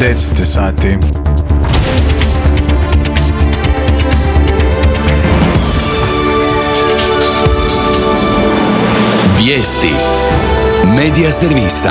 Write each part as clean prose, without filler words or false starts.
10 sati. Vijesti Medija servisa.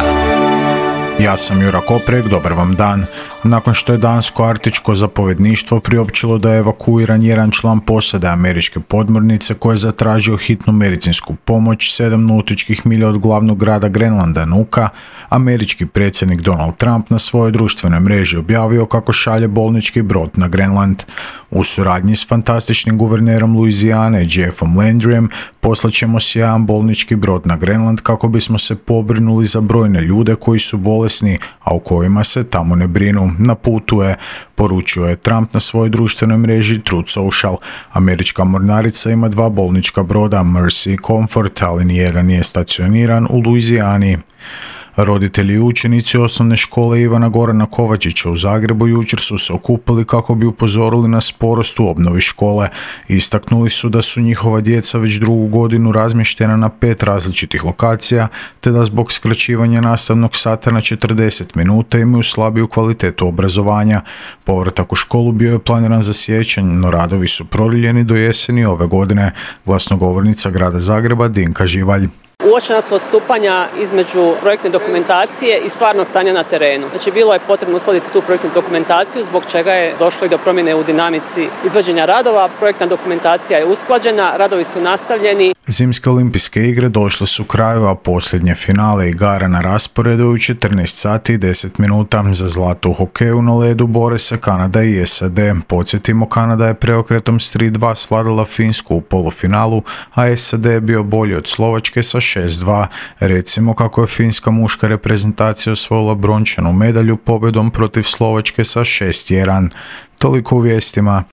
Ja sam Jura Koprek, dobar vam dan. Nakon što je dansko arktičko zapovjedništvo priopćilo da je evakuiran jedan član posade američke podmornice koji je zatražio hitnu medicinsku pomoć 7 nautičkih milja od glavnog grada Grenlanda, Nuka, američki predsjednik Donald Trump na svojoj društvenoj mreži objavio kako šalje bolnički brod na Grenland. U suradnji s fantastičnim guvernerom Louisiane Jeffom Landryem poslaćemo sjajan bolnički brod na Grenland kako bismo se pobrinuli za brojne ljude koji su bolesni, a u kojima se tamo ne brinu. Na putu je, poručio je Trump na svojoj društvenoj mreži Truth Social. Američka mornarica ima 2 bolnička broda, Mercy i Comfort, ali nijedan nije stacioniran u Louisiani. Roditelji i učenici osnovne škole Ivana Gorana Kovačića u Zagrebu jučer su se okupili kako bi upozorili na sporost u obnovi škole. Istaknuli su da su njihova djeca već drugu godinu razmještena na 5 različitih lokacija, te da zbog skraćivanja nastavnog sata na 40 minuta imaju slabiju kvalitetu obrazovanja. Povratak u školu bio je planiran za siječanj, no radovi su produljeni do jeseni ove godine. Glasnogovornica grada Zagreba Dinka Živalj. Uočena su odstupanja između projektne dokumentacije i stvarnog stanja na terenu. Znači, bilo je potrebno uskladiti tu projektnu dokumentaciju, zbog čega je došlo i do promjene u dinamici izvođenja radova. Projektna dokumentacija je usklađena, radovi su nastavljeni. Zimske olimpijske igre došle su kraju, a posljednje finale igara na rasporedu u 14 sati i 10 minuta. Za zlato u hokeju na ledu bore se Kanada i SAD. Podsjetimo, Kanada je preokretom s 3-2 svladala Finsku u polufinalu, a SAD je bio bolji od Slovačke sa 6-2. Recimo kako je finska muška reprezentacija osvojila brončanu medalju pobjedom protiv Slovačke sa 6-1. Toliko u vijestima.